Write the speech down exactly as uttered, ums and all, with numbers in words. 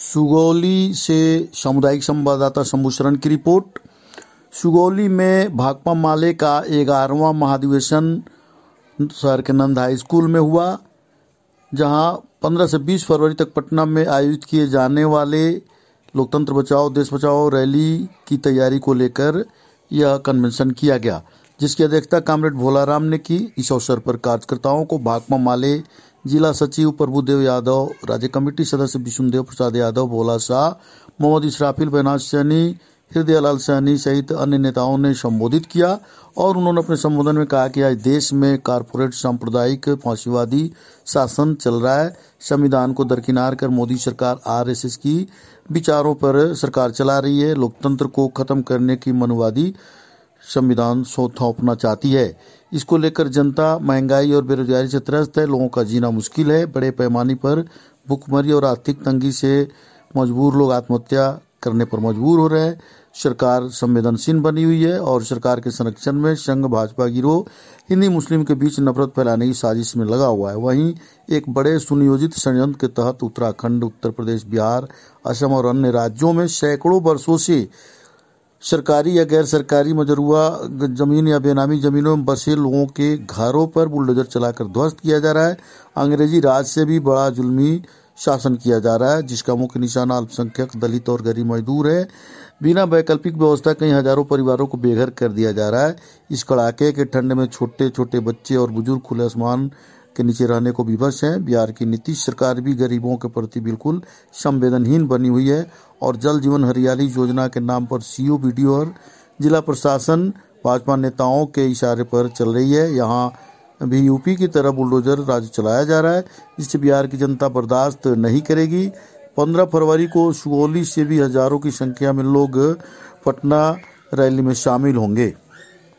सुगौली से सामुदायिक संवाददाता शंभू शरण की रिपोर्ट। सुगौली में भाकपा माले का ग्यारहवां महाधिवेशन शहर के नंद हाई स्कूल में हुआ, जहां पंद्रह से बीस फरवरी तक पटना में आयोजित किए जाने वाले लोकतंत्र बचाओ देश बचाओ रैली की तैयारी को लेकर यह कन्वेंशन किया गया, जिसकी अध्यक्षता कामरेड भोलाराम ने की। इस अवसर पर कार्यकर्ताओं को भाकपा माले जिला सचिव प्रभुदेव यादव, राज्य कमेटी सदस्य विष्णुदेव प्रसाद यादव, भोला शाह, मोहम्मद इशराफिल, बैनाज सैनी, हृदय लाल सैनी सहित अन्य नेताओं ने संबोधित किया और उन्होंने अपने संबोधन में कहा कि आज देश में कारपोरेट सांप्रदायिक फांसीवादी शासन चल रहा है। संविधान को दरकिनार कर मोदी सरकार आरएसएस की विचारों पर सरकार चला रही है। लोकतंत्र को खत्म करने की मनुवादी संविधान थोपना चाहती है। इसको लेकर जनता महंगाई और बेरोजगारी से त्रस्त है, लोगों का जीना मुश्किल है। बड़े पैमाने पर भुखमरी और आर्थिक तंगी से मजबूर लोग आत्महत्या करने पर मजबूर हो रहे हैं। सरकार संवेदनशील बनी हुई है और सरकार के संरक्षण में संघ भाजपा गिरोह हिंदी मुस्लिम के बीच नफरत फैलाने की साजिश में लगा हुआ है। वहीं एक बड़े सुनियोजित षड्यंत्र के तहत उत्तराखंड, उत्तर प्रदेश, बिहार, असम और अन्य राज्यों में सैकड़ों वर्षों से सरकारी या गैर सरकारी मजरूआ जमीन या बेनामी जमीनों में बसे लोगों के घरों पर बुलडोजर चलाकर ध्वस्त किया जा रहा है। अंग्रेजी राज से भी बड़ा जुल्मी शासन किया जा रहा है, जिसका मुख्य निशाना अल्पसंख्यक, दलित और गरीब मजदूर है। बिना वैकल्पिक व्यवस्था कई हजारों परिवारों को बेघर कर दिया जा रहा है। इस कड़ाके के ठंड में छोटे छोटे बच्चे और बुजुर्ग खुले आसमान के नीचे रहने को विवश हैं। बिहार की नीतीश सरकार भी गरीबों के प्रति बिल्कुल संवेदनहीन बनी हुई है और जल जीवन हरियाली योजना के नाम पर सीओ, बीडीओ और जिला प्रशासन भाजपा नेताओं के इशारे पर चल रही है। यहाँ भी यूपी की तरह बुलडोजर राज चलाया जा रहा है, जिससे बिहार की जनता बर्दाश्त नहीं करेगी। पंद्रह फरवरी को सुगौली से भी हजारों की संख्या में लोग पटना रैली में शामिल होंगे।